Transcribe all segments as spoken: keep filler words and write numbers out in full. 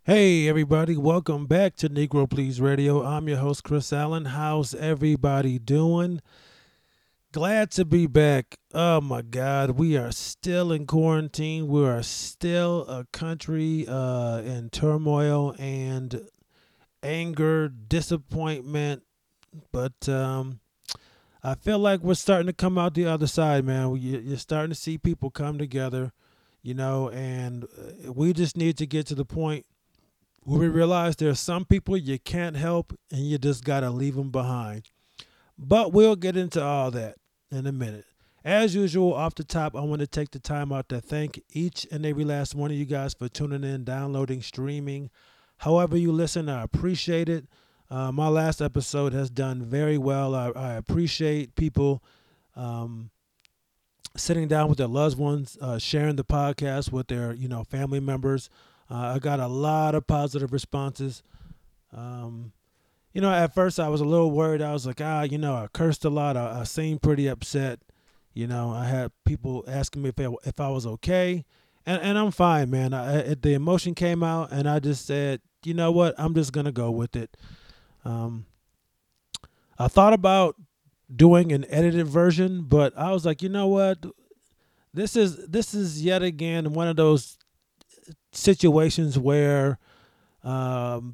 Hey everybody, welcome back to Negro Please Radio. I'm your host Chris Allen. How's everybody doing? Glad to be back. Oh my God, we are still in quarantine. We are still a country uh, in turmoil and anger, disappointment. But um, I feel like we're starting to come out the other side, man. You- You're starting to see people come together, you know, and uh, we just need to get to the point where we realize there are some people you can't help and you just got to leave them behind. But we'll get into all that in a minute. As usual, off the top, I want to take the time out to thank each and every last one of you guys for tuning in, downloading, streaming. However, you listen, I appreciate it. Uh, my last episode has done very well. I, I appreciate people um, sitting down with their loved ones, uh, sharing the podcast with their you know family members. Uh, I got a lot of positive responses. Um, you know, at first I was a little worried. I was like, ah, you know, I cursed a lot. I, I seemed pretty upset. You know, I had people asking me if I, if I was okay, and and I'm fine, man. I, I, the emotion came out, and I just said, you know what, I'm just gonna go with it. Um, I thought about doing an edited version, but I was like, you know what, this is this is yet again one of those situations where um,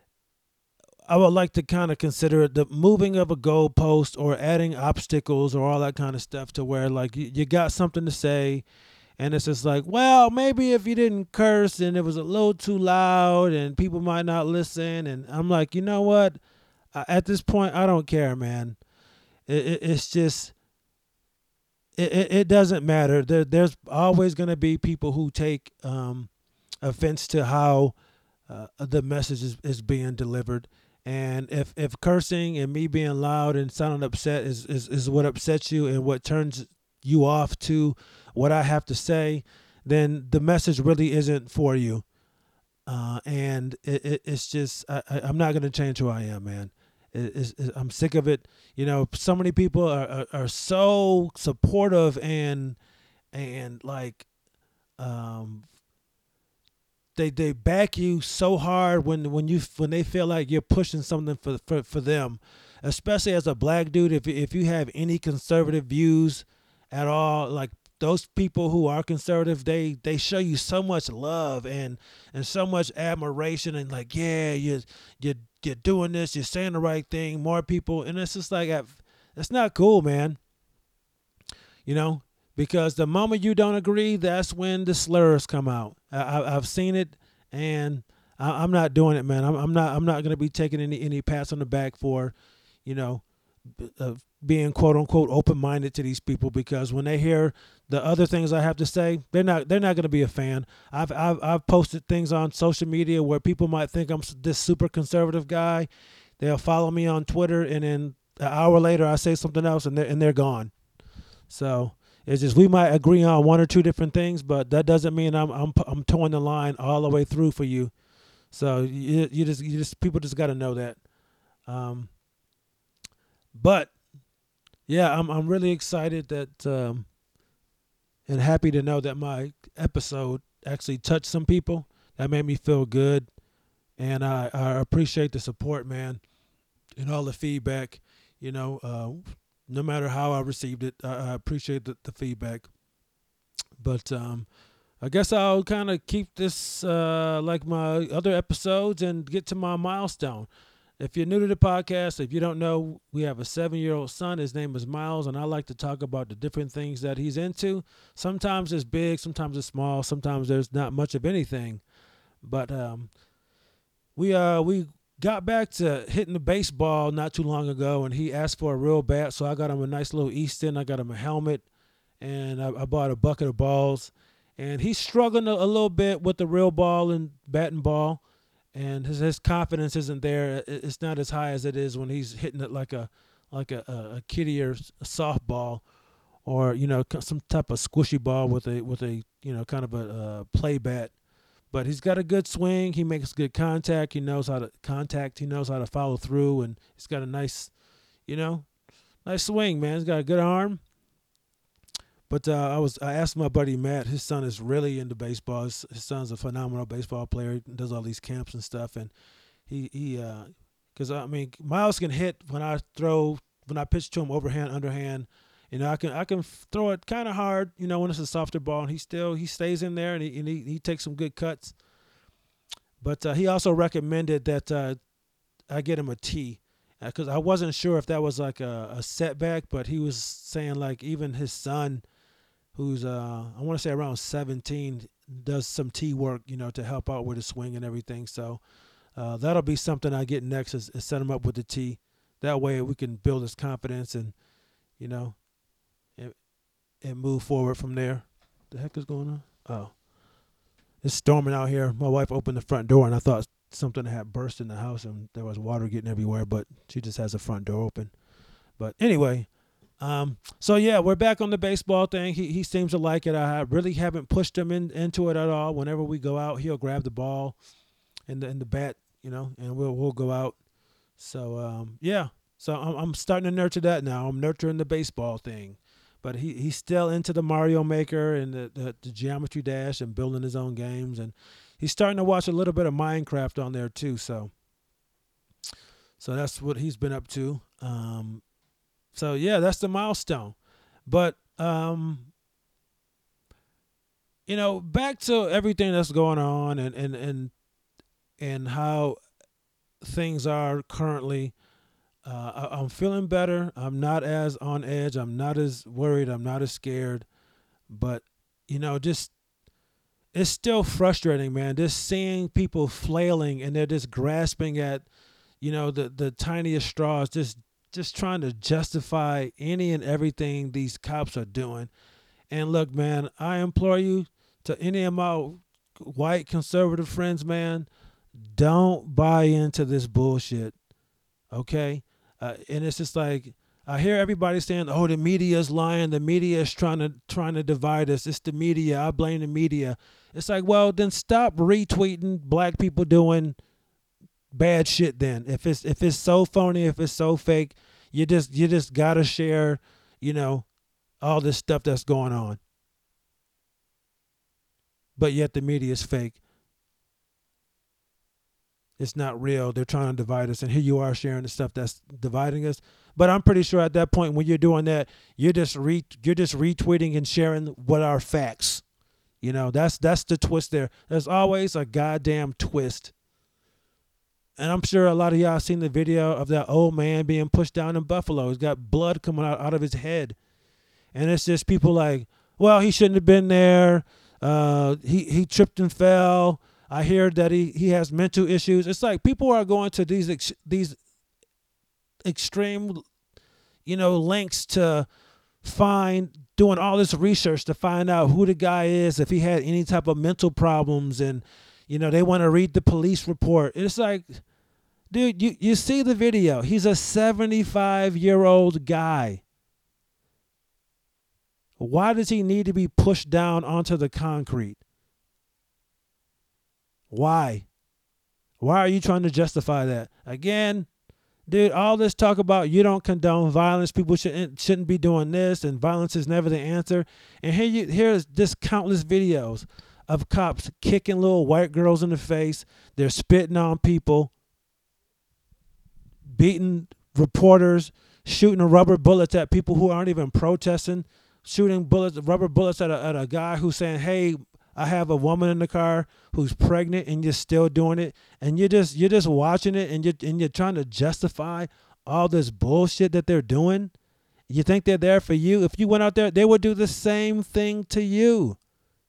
I would like to kind of consider the moving of a goalpost or adding obstacles or all that kind of stuff to where like you, you got something to say and it's just like, well, maybe if you didn't curse and it was a little too loud and people might not listen. And I'm like, you know what? I, at this point, I don't care, man. It, it, it's just, it, it, it doesn't matter. There, there's always going to be people who take um, offense to how uh, the message is, is being delivered. And if, if cursing and me being loud and sounding upset is, is, is what upsets you and what turns you off to what I have to say, then the message really isn't for you. Uh, and it, it, it's just, I, I, I'm not going to change who I am, man. It, it's, it, I'm sick of it. You know, so many people are, are, are so supportive and, and like, um, they they back you so hard when when you when they feel like you're pushing something for for, for them, especially as a black dude. If if you have any conservative views at all, like those people who are conservative, they they show you so much love and and so much admiration and like, yeah, you you you're doing this, you're saying the right thing, more people, and it's just like that's not cool, man. You know, because the moment you don't agree, that's when the slurs come out. I, I, I've seen it, and I, I'm not doing it, man. I'm, I'm not. I'm not going to be taking any any pats on the back for, you know, uh, being quote unquote open minded to these people because when they hear the other things I have to say, they're not they're not going to be a fan. I've, I've I've posted things on social media where people might think I'm this super conservative guy. They'll follow me on Twitter, and then an hour later I say something else, and they're and they're gone. So it's just we might agree on one or two different things, but that doesn't mean I'm I'm I'm towing the line all the way through for you. So you you just you just people just got to know that. Um, but yeah, I'm I'm really excited that um, and happy to know that my episode actually touched some people. That made me feel good, and I I appreciate the support, man, and all the feedback. You know, uh, no matter how I received it, I, I appreciate the, the feedback. But um, I guess I'll kind of keep this uh, like my other episodes and get to my milestone. If you're new to the podcast, if you don't know, we have a seven year old son. His name is Miles, and I like to talk about the different things that he's into. Sometimes it's big, sometimes it's small, sometimes there's not much of anything. But um, we uh, we got back to hitting the baseball not too long ago, and he asked for a real bat, so I got him a nice little Easton. I got him a helmet, and I, I bought a bucket of balls. And he's struggling a, a little bit with the real ball and bat and ball, and his his confidence isn't there. It's not as high as it is when he's hitting it like a like a, a, a kiddie or a softball, or you know some type of squishy ball with a with a you know kind of a, a play bat. But he's got a good swing. He makes good contact. He knows how to contact. He knows how to follow through, and he's got a nice, you know, nice swing, man. He's got a good arm. But uh, I was I asked my buddy Matt. His son is really into baseball. His, his son's a phenomenal baseball player. He does all these camps and stuff. And he he because uh, I mean Miles can hit when I throw when I pitch to him overhand underhand. You know I can I can throw it kind of hard. You know when it's a softer ball, and he still he stays in there and he and he, he takes some good cuts. But uh, he also recommended that uh, I get him a tee because I wasn't sure if that was like a, a setback. But he was saying like even his son, who's uh, I want to say around seventeen, does some tee work, you know, to help out with his swing and everything. So uh, that'll be something I get next is, is set him up with the tee. That way we can build his confidence and you know and, and move forward from there. The heck is going on? Oh. It's storming out here. My wife opened the front door, and I thought something had burst in the house, and there was water getting everywhere. But she just has the front door open. But anyway, um, so yeah, we're back on the baseball thing. He he seems to like it. I really haven't pushed him in, into it at all. Whenever we go out, he'll grab the ball and the and the bat, you know, and we'll we'll go out. So um, yeah, so I'm I'm starting to nurture that now. I'm nurturing the baseball thing. But he, he's still into the Mario Maker and the, the, the Geometry Dash and building his own games. And he's starting to watch a little bit of Minecraft on there too. So so that's what he's been up to. Um, so, yeah, that's the milestone. But, um, you know, back to everything that's going on and, and, and, and how things are currently. Uh, I, I'm feeling better. I'm not as on edge. I'm not as worried. I'm not as scared. But, you know, just it's still frustrating, man. Just seeing people flailing and they're just grasping at, you know, the, the tiniest straws, just just trying to justify any and everything these cops are doing. And look, man, I implore you to any of my white conservative friends, man, don't buy into this bullshit. Okay? Uh, and it's just like I hear everybody saying, "Oh, the media is lying. The media is trying to trying to divide us. It's the media. I blame the media." It's like, well, then stop retweeting black people doing bad shit. Then, if it's if it's so phony, if it's so fake, you just you just gotta share, you know, all this stuff that's going on. But yet the media is fake. It's not real. They're trying to divide us. And here you are sharing the stuff that's dividing us. But I'm pretty sure at that point when you're doing that, you're just re- you're just retweeting and sharing what are facts. You know, that's that's the twist there. There's always a goddamn twist. And I'm sure a lot of y'all seen the video of that old man being pushed down in Buffalo. He's got blood coming out, out of his head. And it's just people like, well, he shouldn't have been there. Uh, he, he tripped and fell. I hear that he, he has mental issues. It's like people are going to these ex, these extreme, you know, lengths to find, doing all this research to find out who the guy is, if he had any type of mental problems. And, you know, they want to read the police report. It's like, dude, you, you see the video. He's a seventy-five-year-old guy. Why does he need to be pushed down onto the concrete? Why? Why are you trying to justify that? Again, dude, all this talk about you don't condone violence, people shouldn't shouldn't be doing this, and violence is never the answer. And here you here's just countless videos of cops kicking little white girls in the face. They're spitting on people, beating reporters, shooting rubber bullets at people who aren't even protesting, shooting bullets, rubber bullets at a, at a guy who's saying, "Hey, I have a woman in the car who's pregnant," and you're still doing it, and you're just you're just watching it, and you're and you're trying to justify all this bullshit that they're doing. You think they're there for you? If you went out there, they would do the same thing to you.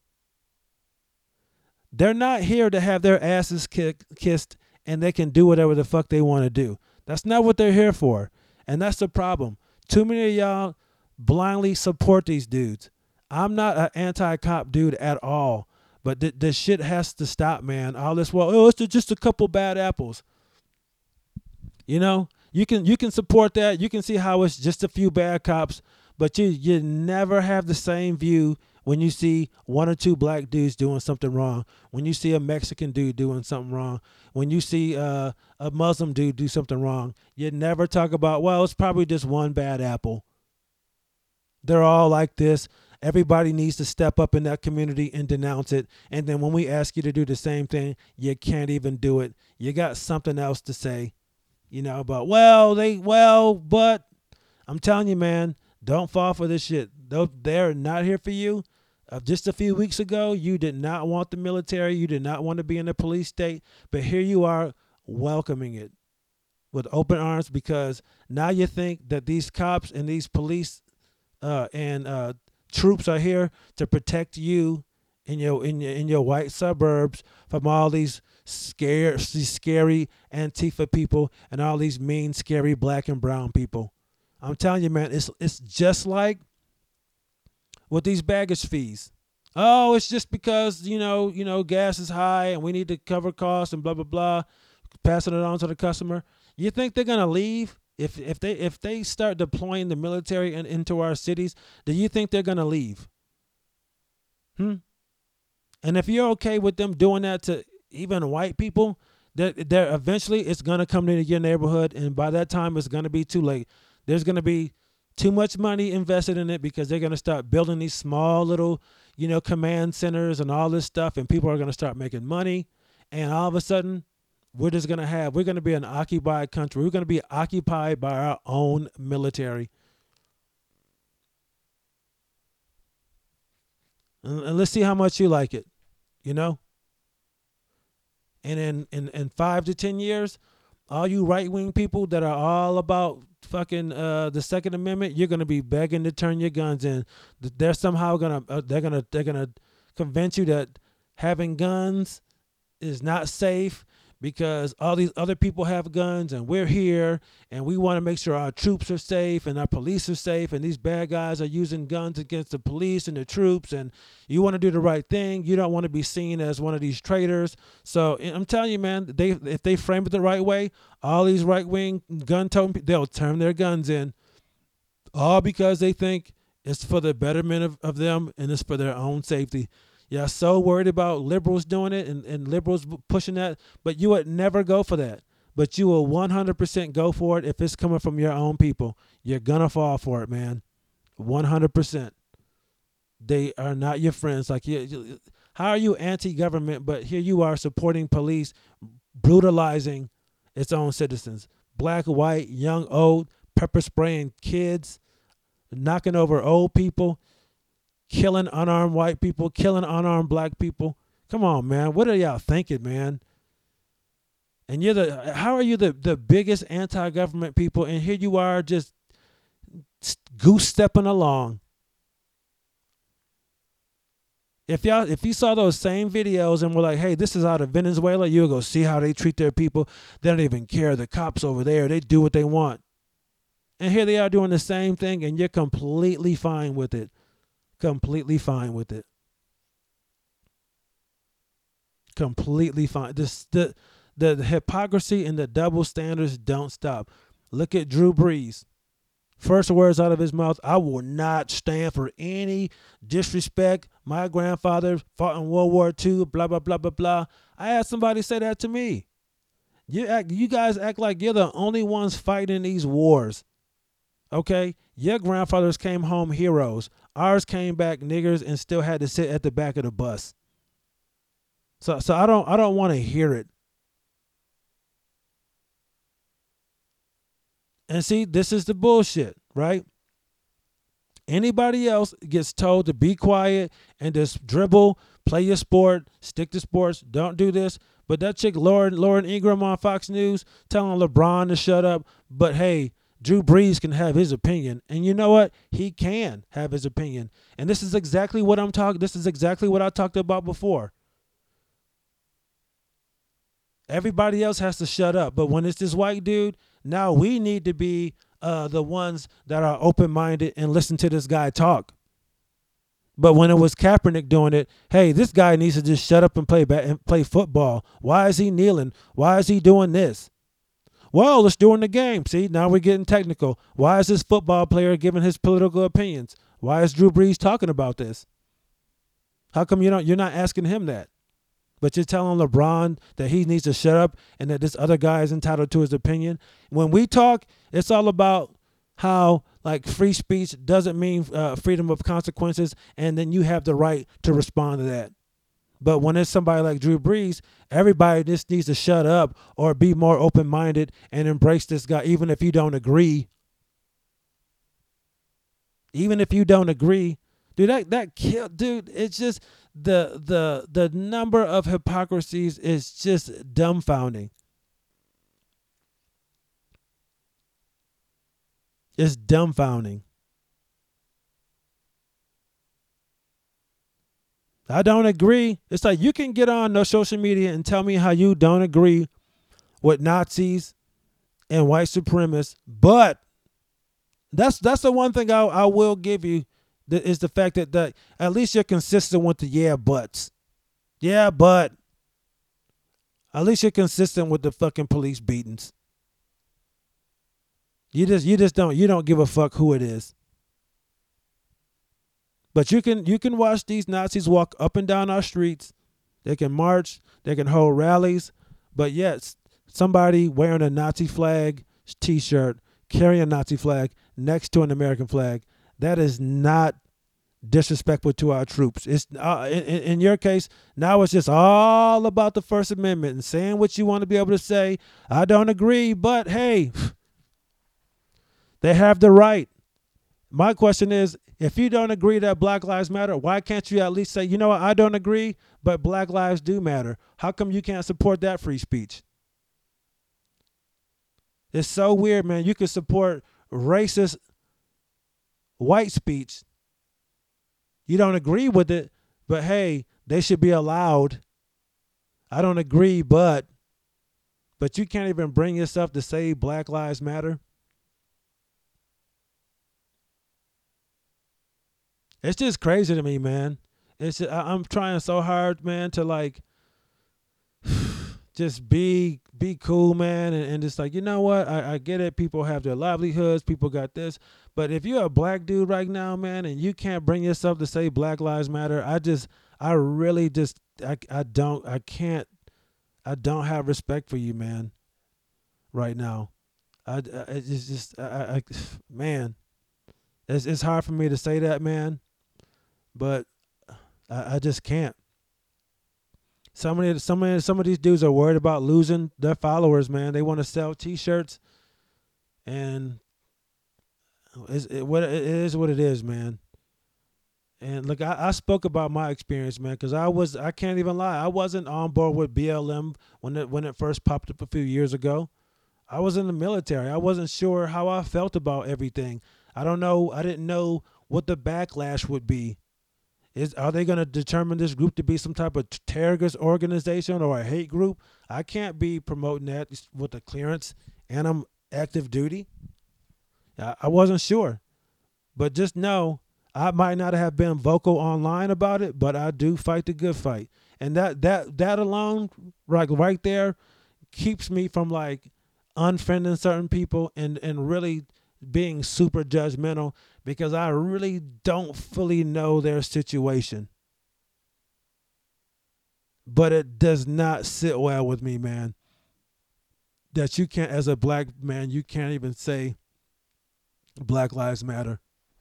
They're not here to have their asses kick, kissed, and they can do whatever the fuck they want to do. That's not what they're here for, and that's the problem. Too many of y'all blindly support these dudes. I'm not an anti-cop dude at all, but th- this shit has to stop, man. All this, well, oh, it's just a couple bad apples. You know, you can you can support that. You can see how it's just a few bad cops, but you you never have the same view when you see one or two black dudes doing something wrong, when you see a Mexican dude doing something wrong, when you see uh, a Muslim dude do something wrong. You never talk about, well, it's probably just one bad apple. They're all like this. Everybody needs to step up in that community and denounce it. And then when we ask you to do the same thing, you can't even do it. You got something else to say, you know, about, well, they, well, but I'm telling you, man, don't fall for this shit. Though they're not here for you. Uh, just a few weeks ago, you did not want the military. You did not want to be in the police state. But here you are welcoming it with open arms, because now you think that these cops and these police uh, and uh, troops are here to protect you in your in your in your white suburbs from all these scare these scary Antifa people and all these mean, scary black and brown people. I'm telling you, man, it's it's just like with these baggage fees. Oh, it's just because, you know, you know, gas is high and we need to cover costs and blah blah blah, passing it on to the customer. You think they're gonna leave if if they if they start deploying the military in, into our cities? Do you think they're gonna leave? Hmm. And if you're okay with them doing that to even white people, that they're eventually it's gonna come into your neighborhood, and by that time it's gonna be too late. There's gonna be too much money invested in it because they're gonna start building these small little, you know, command centers and all this stuff, and people are gonna start making money, and all of a sudden, we're just gonna have we're gonna be an occupied country. We're gonna be occupied by our own military. And, and let's see how much you like it, you know. And in, in, in five to ten years, all you right wing people that are all about fucking uh, the Second Amendment, you're gonna be begging to turn your guns in. They're somehow gonna uh, they're gonna they're gonna convince you that having guns is not safe because all these other people have guns and we're here and we want to make sure our troops are safe and our police are safe, and these bad guys are using guns against the police and the troops, and you want to do the right thing. You don't want to be seen as one of these traitors. So I'm telling you, man, they if they frame it the right way, all these right-wing gun-toting people, they'll turn their guns in, all because they think it's for the betterment of, of them and it's for their own safety. You're so worried about liberals doing it and, and liberals pushing that, but you would never go for that. But you will one hundred percent go for it if it's coming from your own people. You're going to fall for it, man. one hundred percent. They are not your friends. Like, you, how are you anti-government, but here you are supporting police brutalizing its own citizens? Black, white, young, old, pepper spraying kids, knocking over old people, killing unarmed white people, killing unarmed black people. Come on, man. What are y'all thinking, man? And you're the, how are you the, the biggest anti-government people, and here you are just goose stepping along? If y'all, if you saw those same videos and were like, hey, this is out of Venezuela, you would go see how they treat their people. They don't even care. The cops over there, they do what they want. And here they are doing the same thing, and you're completely fine with it. Completely fine with it. Completely fine. This, the, the, the hypocrisy and the double standards don't stop. Look at Drew Brees. First words out of his mouth, I will not stand for any disrespect. My grandfather fought in World War Two, blah, blah, blah, blah, blah. I had somebody say that to me. You act, you guys act like you're the only ones fighting these wars. Okay? Your grandfathers came home heroes. Ours came back niggers and still had to sit at the back of the bus. So so I don't I don't want to hear it. And see, this is the bullshit, right? Anybody else gets told to be quiet and just dribble, play your sport, stick to sports, don't do this. But that chick Lauren Lauren Ingram on Fox News telling LeBron to shut up. But hey, Drew Brees can have his opinion. And you know what? He can have his opinion. And this is exactly what I'm talking. This is exactly what I talked about before. Everybody else has to shut up. But when it's this white dude, now we need to be uh, the ones that are open-minded and listen to this guy talk. But when it was Kaepernick doing it, hey, this guy needs to just shut up and play ba- and play football. Why is he kneeling? Why is he doing this? Well, it's during the game. See, now we're getting technical. Why is this football player giving his political opinions? Why is Drew Brees talking about this? How come you don't, you're not asking him that? But you're telling LeBron that he needs to shut up and that this other guy is entitled to his opinion. When we talk, it's all about how like free speech doesn't mean uh, freedom of consequences, and then you have the right to respond to that. But when it's somebody like Drew Brees, everybody just needs to shut up or be more open-minded and embrace this guy, even if you don't agree. Even if you don't agree, dude, that that kill, dude. It's just the the the number of hypocrisies is just dumbfounding. It's dumbfounding. I don't agree. It's like you can get on no social media and tell me how you don't agree with Nazis and white supremacists, but that's that's the one thing I I will give you that is the fact that, that at least you're consistent with the yeah buts. Yeah, but at least you're consistent with the fucking police beatings. You just you just don't you don't give a fuck who it is. But you can you can watch these Nazis walk up and down our streets. They can march, they can hold rallies, but yet somebody wearing a Nazi flag t-shirt, carrying a Nazi flag next to an American flag, that is not disrespectful to our troops. It's uh, in, in your case, now it's just all about the First Amendment and saying what you want to be able to say. I don't agree, but hey, they have the right. My question is, if you don't agree that Black Lives Matter, why can't you at least say, you know what, I don't agree, but Black lives do matter? How come you can't support that free speech? It's so weird, man. You can support racist white speech. You don't agree with it, but hey, they should be allowed. I don't agree, but, but you can't even bring yourself to say Black Lives Matter. It's just crazy to me, man. It's just, I, I'm trying so hard, man, to like just be be cool, man, and, and just like, you know what? I, I get it. People have their livelihoods. People got this. But if you're a black dude right now, man, and you can't bring yourself to say Black Lives Matter, I just, I really just, I, I don't, I can't, I don't have respect for you, man, right now. I, I it's just, I, I, man, it's it's hard for me to say that, man. But I, I just can't. Some of the, some of some of these dudes are worried about losing their followers, man. They want to sell T-shirts, and it's, it what it is what it is, man. And look, I, I spoke about my experience, man, because I was I can't even lie, I wasn't on board with B L M when it when it first popped up a few years ago. I was in the military. I wasn't sure how I felt about everything. I don't know. I didn't know what the backlash would be. Is, are they going to determine this group to be some type of terrorist organization or a hate group? I can't be promoting that with a clearance and I'm active duty. I, I wasn't sure. But just know, I might not have been vocal online about it, but I do fight the good fight. And that that that alone, right, right there, keeps me from like unfriending certain people and, and really being super judgmental, because I really don't fully know their situation. But it does not sit well with me, man, that you can't, as a black man, you can't even say Black Lives Matter.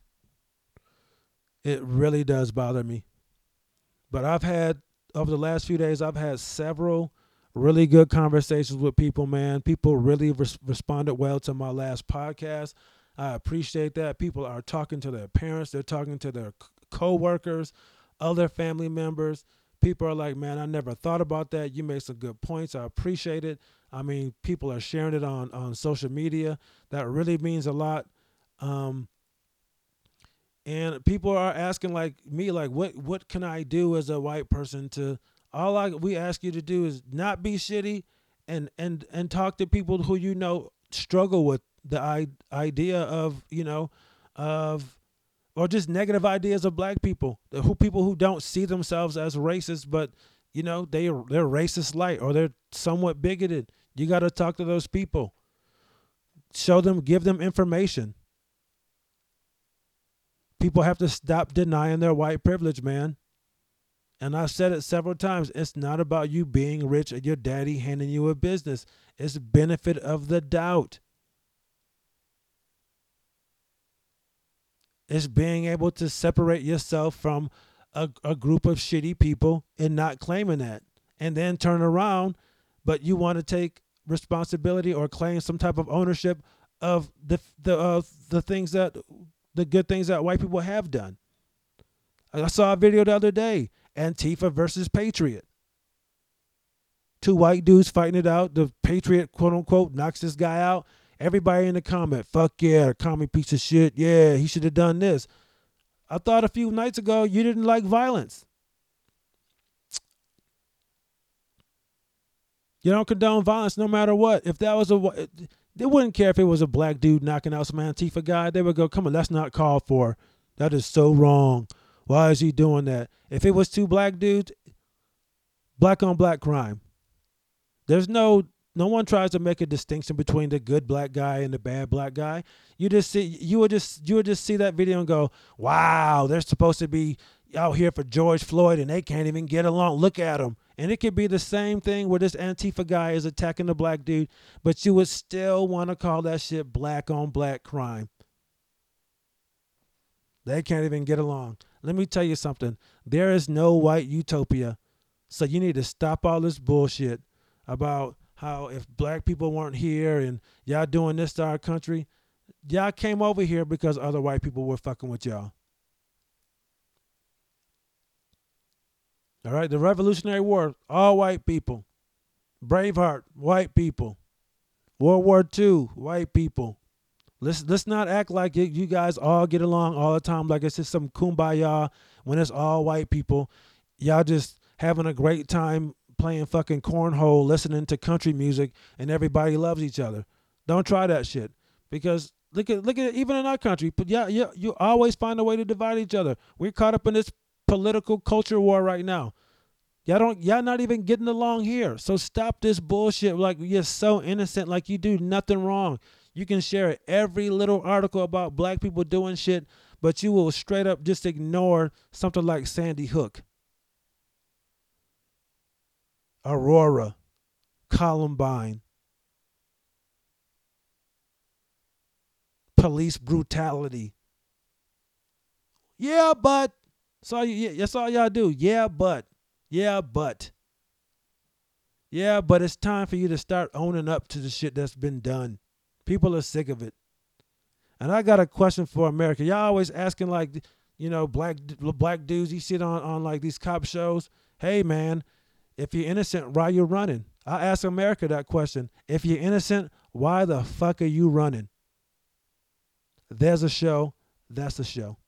It really does bother me. But I've had, over the last few days, I've had several really good conversations with people, man. People really res- responded well to my last podcast. I appreciate that. People are talking to their parents. They're talking to their co-workers, other family members. People are like, man, I never thought about that. You make some good points. I appreciate it. I mean, people are sharing it on, on social media. That really means a lot. Um, and people are asking like me, like, what, what can I do as a white person to, all I, we ask you to do is not be shitty and, and, and talk to people who, you know, struggle with the I- idea of, you know, of, or just negative ideas of black people, the who people who don't see themselves as racist, but, you know, they, they're racist light or they're somewhat bigoted. You got to talk to those people. Show them, give them information. People have to stop denying their white privilege, man. And I've said it several times. It's not about you being rich or your daddy handing you a business. It's benefit of the doubt. It's being able to separate yourself from a, a group of shitty people and not claiming that, and then turn around, but you want to take responsibility or claim some type of ownership of the the uh, the things that the good things that white people have done. I saw a video the other day, Antifa versus Patriot. Two white dudes fighting it out. The Patriot, quote unquote, knocks this guy out. Everybody in the comment, fuck yeah, commie piece of shit. Yeah, he should have done this. I thought a few nights ago you didn't like violence. You don't condone violence no matter what. If that was a, they wouldn't care if it was a black dude knocking out some Antifa guy. They would go, come on, that's not called for. That is so wrong. Why is he doing that? If it was two black dudes, black on black crime. There's no no one tries to make a distinction between the good black guy and the bad black guy. You just see you would just you would just see that video and go, wow, they're supposed to be out here for George Floyd and they can't even get along. Look at them. And it could be the same thing where this Antifa guy is attacking the black dude, but you would still want to call that shit black on black crime. They can't even get along. Let me tell you something. There is no white utopia. So you need to stop all this bullshit about how if black people weren't here and y'all doing this to our country, y'all came over here because other white people were fucking with y'all. All right, the Revolutionary War, all white people. Braveheart, white people. World War Two, white people. Let's let's not act like it, you guys all get along all the time like it's just some kumbaya when it's all white people. Y'all just having a great time playing fucking cornhole, listening to country music, and everybody loves each other. Don't try that shit, because look at look at it, even in our country. But yeah, yeah, you always find a way to divide each other. We're caught up in this political culture war right now. Y'all don't y'all not even getting along here. So stop this bullshit. Like you're so innocent, like you do nothing wrong. You can share every little article about black people doing shit, but you will straight up just ignore something like Sandy Hook, Aurora, Columbine, police brutality. Yeah, but that's all, you, yeah, that's all y'all do. Yeah, but. Yeah, but. Yeah, but it's time for you to start owning up to the shit that's been done. People are sick of it. And I got a question for America. Y'all always asking like, you know, black black dudes you sit on, on like these cop shows. Hey, man, if you're innocent, why you running? I ask America that question. If you're innocent, why the fuck are you running? There's a show. That's the show.